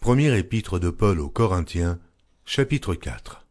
Première épître de Paul aux Corinthiens, chapitre 4.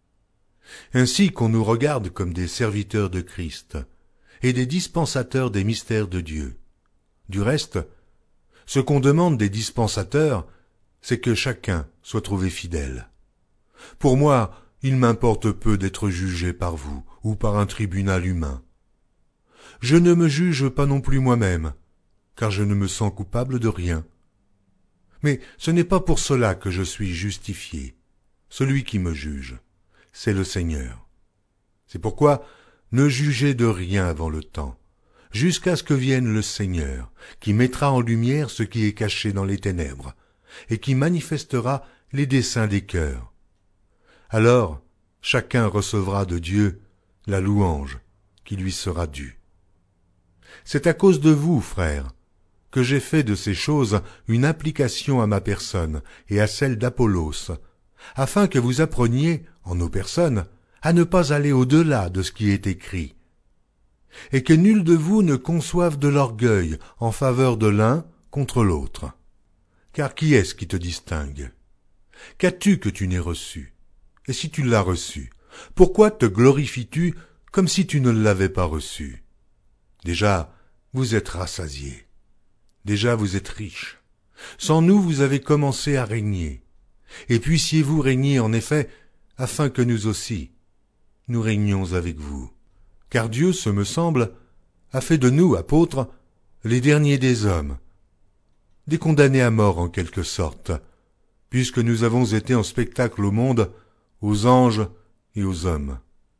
Ainsi qu'on nous regarde comme des serviteurs de Christ et des dispensateurs des mystères de Dieu. Du reste, ce qu'on demande des dispensateurs, c'est que chacun soit trouvé fidèle. Pour moi, il m'importe peu d'être jugé par vous ou par un tribunal humain. Je ne me juge pas non plus moi-même, car je ne me sens coupable de rien. Mais ce n'est pas pour cela que je suis justifié. Celui qui me juge, c'est le Seigneur. C'est pourquoi ne jugez de rien avant le temps, jusqu'à ce que vienne le Seigneur, qui mettra en lumière ce qui est caché dans les ténèbres, et qui manifestera les desseins des cœurs. Alors, chacun recevra de Dieu la louange qui lui sera due. C'est à cause de vous, frères, que j'ai fait de ces choses une application à ma personne et à celle d'Apollos, afin que vous appreniez, en nos personnes, à ne pas aller au-delà de ce qui est écrit, et que nul de vous ne conçoive de l'orgueil en faveur de l'un contre l'autre. Car qui est-ce qui te distingue? Qu'as-tu que tu n'aies reçu? Et si tu l'as reçu, pourquoi te glorifies-tu comme si tu ne l'avais pas reçu? Déjà, vous êtes rassasiés. Déjà, vous êtes riches. Sans nous, vous avez commencé à régner. Et puissiez-vous régner, en effet, afin que nous aussi, nous régnions avec vous. Car Dieu, ce me semble, a fait de nous, apôtres, les derniers des hommes, des condamnés à mort en quelque sorte, puisque nous avons été en spectacle au monde, aux anges et aux hommes.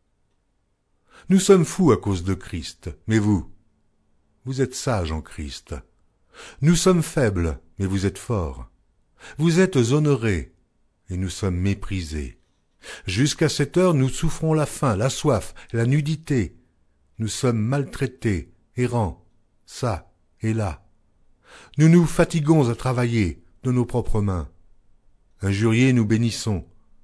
Nous sommes fous à cause de Christ, mais vous êtes sages en Christ. Nous sommes faibles, mais vous êtes forts. Vous êtes honorés, et nous sommes méprisés. Jusqu'à cette heure, nous souffrons la faim, la soif, la nudité. Nous sommes maltraités, errants, ça et là. Nous nous fatiguons à travailler de nos propres mains. Injuriés, nous bénissons.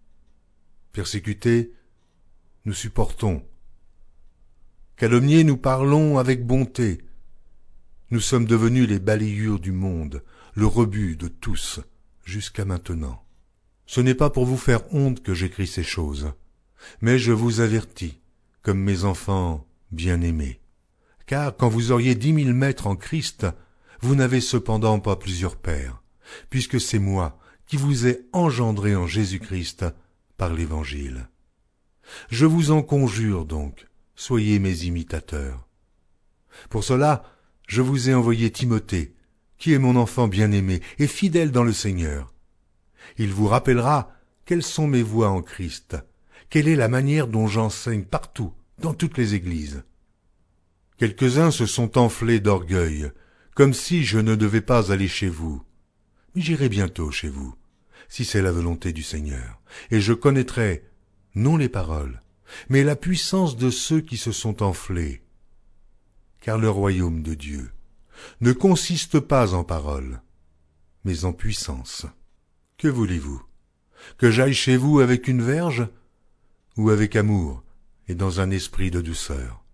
Persécutés, nous supportons. Calomniés, nous parlons avec bonté. Nous sommes devenus les balayures du monde, le rebut de tous, jusqu'à maintenant. Ce n'est pas pour vous faire honte que j'écris ces choses, mais je vous avertis, comme mes enfants bien-aimés. Car quand vous auriez 10 000 maîtres en Christ, vous n'avez cependant pas plusieurs pères, puisque c'est moi qui vous ai engendré en Jésus-Christ par l'Évangile. Je vous en conjure donc, soyez mes imitateurs. Pour cela, je vous ai envoyé Timothée, qui est mon enfant bien-aimé et fidèle dans le Seigneur. Il vous rappellera quelles sont mes voies en Christ, quelle est la manière dont j'enseigne partout, dans toutes les églises. Quelques-uns se sont enflés d'orgueil, comme si je ne devais pas aller chez vous. Mais j'irai bientôt chez vous, si c'est la volonté du Seigneur, et je connaîtrai, non les paroles, mais la puissance de ceux qui se sont enflés. Car le royaume de Dieu ne consiste pas en paroles, mais en puissance. Que voulez-vous? Que j'aille chez vous avec une verge, ou avec amour et dans un esprit de douceur?